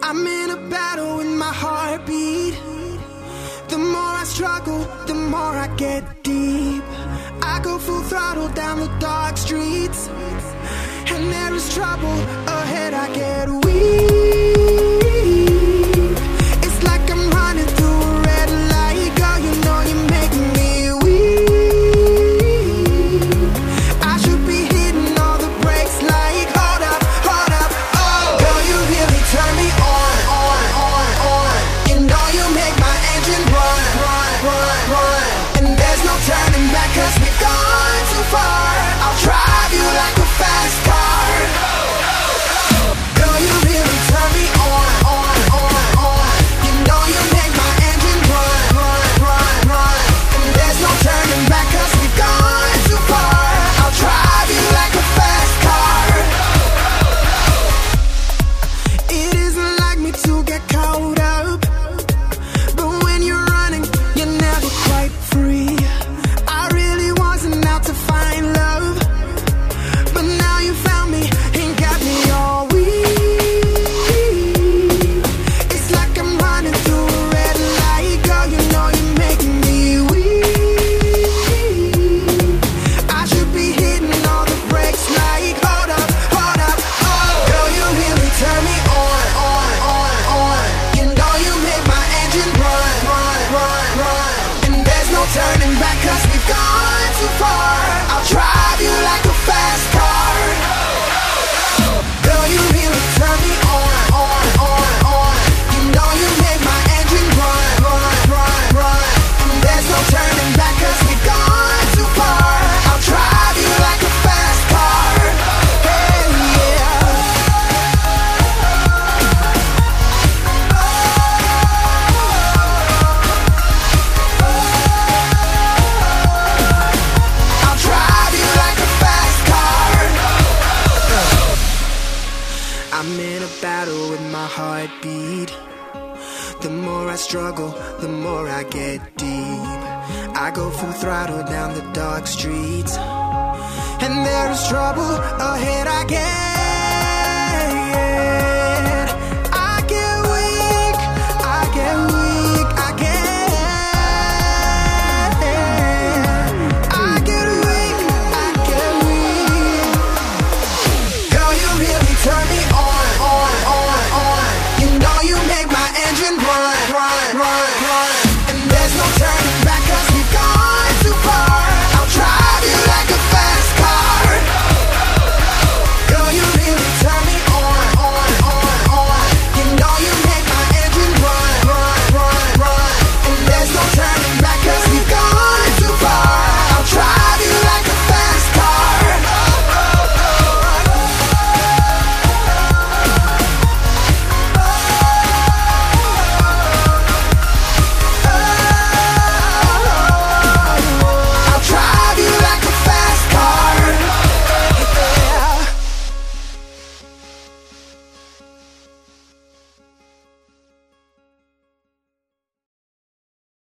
I'm in a battle with my heartbeat. The more I struggle, the more I get deep. I go full throttle down the dark streets, and there is trouble ahead. I get weak. It's like I'm running through a red light. Girl, you know you're making me weak. I should be hitting all the brakes like, hold up, oh. Girl, you really turn me on. You know you make my engine run. And there's no turning back, 'cause we've gone too far. I'll drive you like a fast car. Girl, you really turn me on. You know you make my engine run. And there's no turning back, 'cause we've gone too far. I'll drive you like a fast car. It isn't like me to get caught up, but when you're running, you're never quite free. I really wasn't out to find love, but now you found me and got me all weak. It's like I'm running through a red light. Girl, you know you're making me weak. I should be hitting all the brakes like, hold up, oh. Girl, you really turn me on. You know you make my engine run. And there's no turning back, 'cause we've gone too far. I'll drive you like a fast car. Girl, you really turn me on. You know you make my engine run. And there's no turning back, 'cause we've gone too far. I'll drive you like a fast car. Hey, yeah. I'll drive you like a fast car. I'm in a battle with my heartbeat. The more I struggle, the more I get deep. I go full throttle down the dark streets, and there is trouble ahead. I get